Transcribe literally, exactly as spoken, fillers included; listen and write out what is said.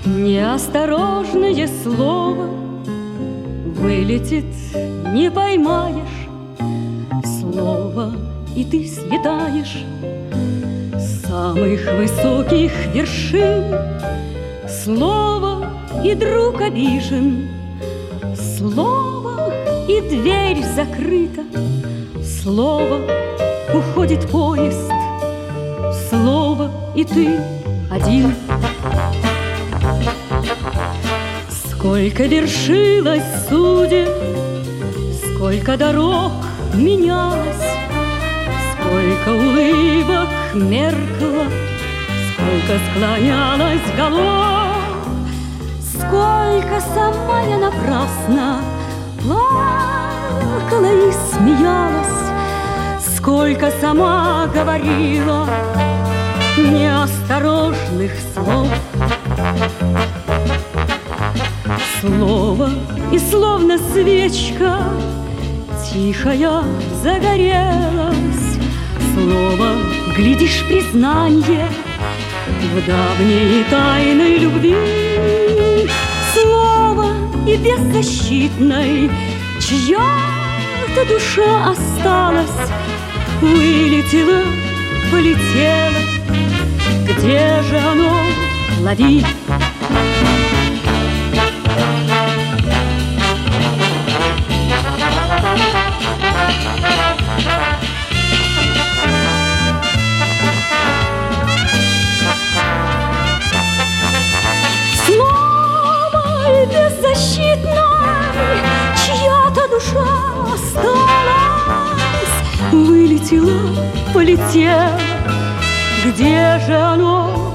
Неосторожное слово вылетит, не поймаешь. Слово, и ты слетаешь с самых высоких вершин. Слово, и друг обижен. Слово, и дверь закрыта. Слово, уходит поезд. Слово, и ты один. Сколько вершилось судеб, сколько дорог менялось, сколько улыбок меркло, сколько склонялось голов, сколько сама я напрасно плакала и смеялась, сколько сама говорила неосторожных слов. Слово, и словно свечка тихая загорелась. Слово, глядишь, признанье в давней тайной любви. Слово, и беззащитной чья-то душа осталась, вылетела, полетела. Где же оно? Лови! Слово беззащитной чья-то душа осталась, вылетела, полетела. Где же оно?